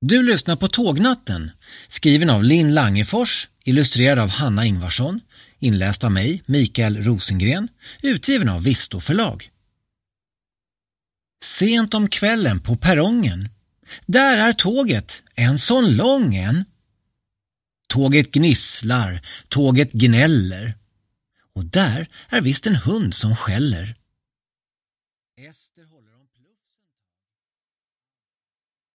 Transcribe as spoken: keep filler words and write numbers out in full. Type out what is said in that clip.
Du lyssnar på Tågnatten, skriven av Linn Langefors, illustrerad av Hanna Ingvarsson, inläst av mig, Mikael Rosengren, utgiven av Visto förlag. Sent om kvällen på perrongen. Där är tåget, en sån lång en. Tåget gnisslar, tåget gnäller. Och där är visst en hund som skäller. Ester håller